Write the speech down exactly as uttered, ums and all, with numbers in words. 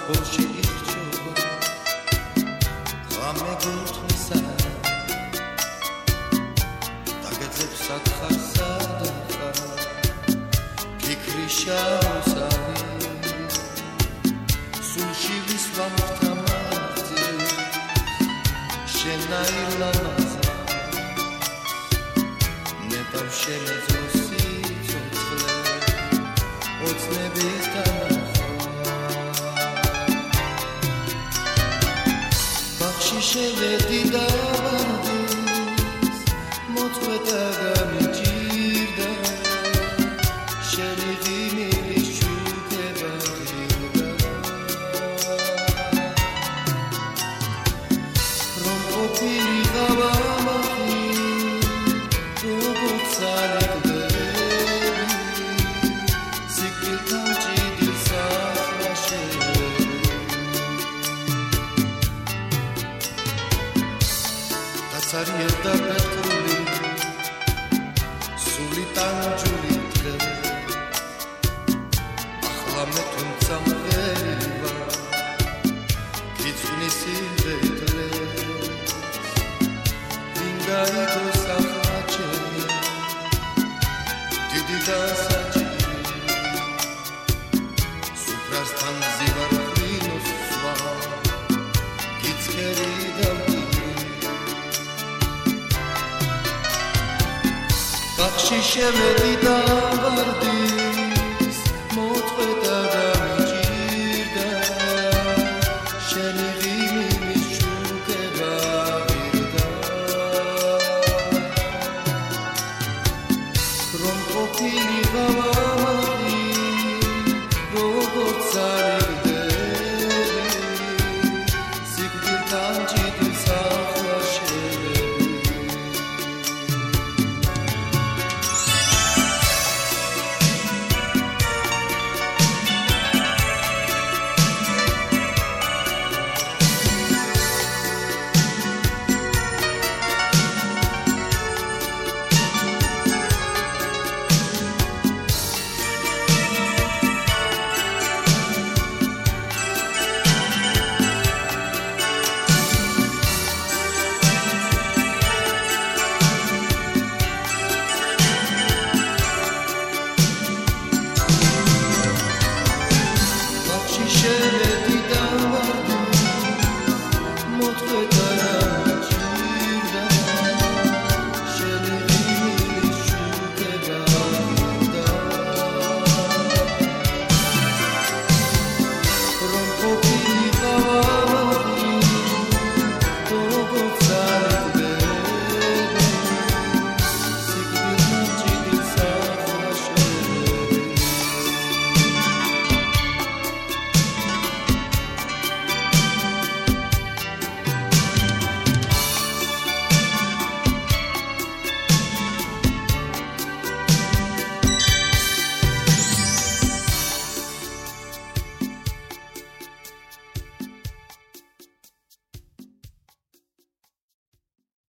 სოფლში ირჩობა ღამე გულთმისა დაგეძლებს სათხარ სადახა ფიქრი შავსავი სულში ვისვამ თამარზე შენაირ ლამაზა ნეტავ შემეძლო სიცოცხლე ოცნების თანახმად ბაღში შევედი და ვარდის მოწყვეტა გამიჭირდა შენი ღიმილის ჩუქება ღირდა რომ ყოფილიყავ ამათი როგორც ალეკდები სიკვდილთან ჭიდილს ახლაშევები დაცარიერ და პეტრული სული ტანჯული დღე ახლა მე თუმცა მღერი ვარ გიწვნის სიმდედლე ვინ გაიგოს ახლა ჩემი დიდი დასაჭირი სუფრასთან ზივარ ღვინოს სვა გიცხერი და ბაღში შევედი და